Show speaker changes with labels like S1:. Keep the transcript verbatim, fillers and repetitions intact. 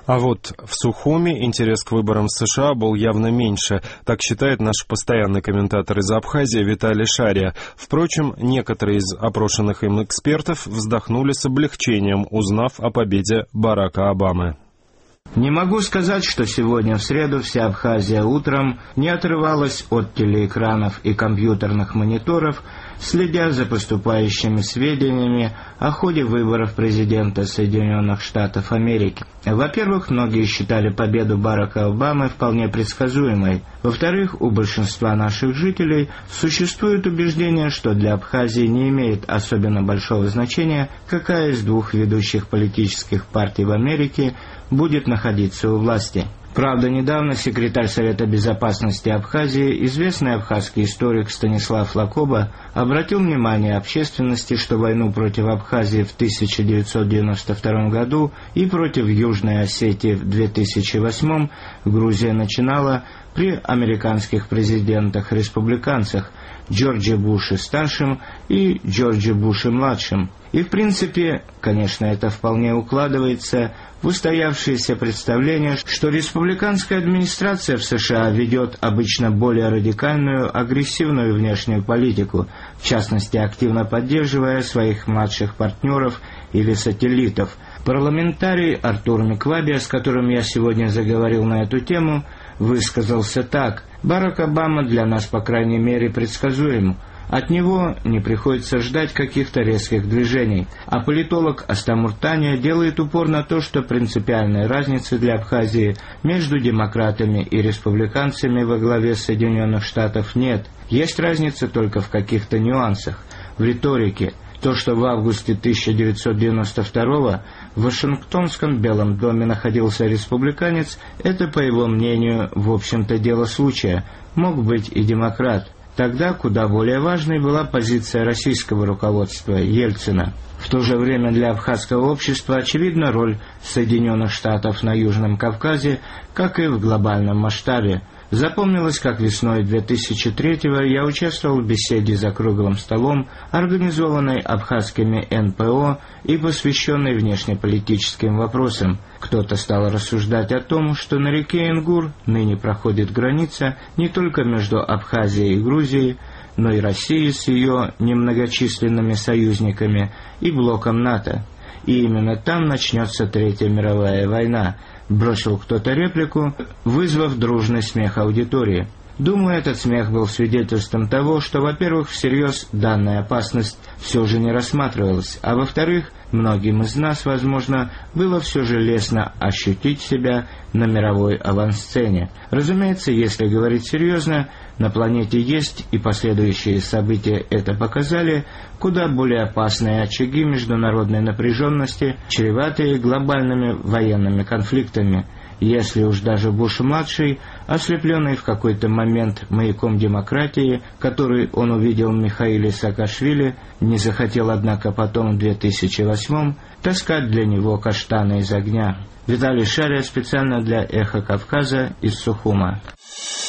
S1: А вот в Сухуми интерес к выборам в США был явно меньше, так считает наш постоянный комментатор из Абхазии Виталий Шария. Впрочем, некоторые из опрошенных им экспертов вздохнули с облегчением, узнав о победе Барака Обамы.
S2: Не могу сказать, что сегодня в среду вся Абхазия утром не отрывалась от телеэкранов и компьютерных мониторов, следя за поступающими сведениями о ходе выборов президента Соединенных Штатов Америки. Во-первых, многие считали победу Барака Обамы вполне предсказуемой. Во-вторых, у большинства наших жителей существует убеждение, что для Абхазии не имеет особенно большого значения, какая из двух ведущих политических партий в Америке будет находиться у власти. Правда, недавно секретарь Совета Безопасности Абхазии, известный абхазский историк Станислав Лакоба, обратил внимание общественности, что войну против Абхазии в тысяча девятьсот девяносто втором году и против Южной Осетии в две тысячи восьмом Грузия начинала при американских президентах-республиканцах Джорджи Буше-старшим и Джорджи Буше-младшим. И в принципе, конечно, это вполне укладывается в устоявшееся представление, что республиканская администрация в США ведет обычно более радикальную, агрессивную внешнюю политику, в частности, активно поддерживая своих младших партнеров или сателлитов. Парламентарий Артур Миквабия, с которым я сегодня заговорил на эту тему, высказался так: «Барак Обама для нас, по крайней мере, предсказуем. От него не приходится ждать каких-то резких движений». А политолог Астамур Таня делает упор на то, что принципиальной разницы для Абхазии между демократами и республиканцами во главе Соединенных Штатов нет. Есть разница только в каких-то нюансах, в риторике. То, что в августе тысяча девятьсот девяносто второго в Вашингтонском Белом доме находился республиканец, это, по его мнению, в общем-то дело случая, мог быть и демократ. Тогда куда более важной была позиция российского руководства Ельцина. В то же время для абхазского общества очевидна роль Соединенных Штатов на Южном Кавказе, как и в глобальном масштабе. Запомнилось, как весной две тысячи третьего я участвовал в беседе за круглым столом, организованной абхазскими эн пэ о и посвященной внешнеполитическим вопросам. Кто-то стал рассуждать о том, что на реке Ингур ныне проходит граница не только между Абхазией и Грузией, но и Россией с ее немногочисленными союзниками и блоком НАТО. И именно там начнется Третья мировая война. Бросил кто-то реплику, вызвав дружный смех аудитории. Думаю, этот смех был свидетельством того, что, во-первых, всерьез данная опасность все же не рассматривалась, а во-вторых, многим из нас, возможно, было все же лестно ощутить себя на мировой авансцене. Разумеется, если говорить серьезно, на планете есть, и последующие события это показали, куда более опасные очаги международной напряженности, чреватые глобальными военными конфликтами. Если уж даже Буш-младший, ослепленный в какой-то момент маяком демократии, который он увидел в Михаиле Саакашвили, не захотел, однако, потом в две тысячи восьмом таскать для него каштаны из огня. Виталий Шария специально для «Эхо Кавказа» из Сухума.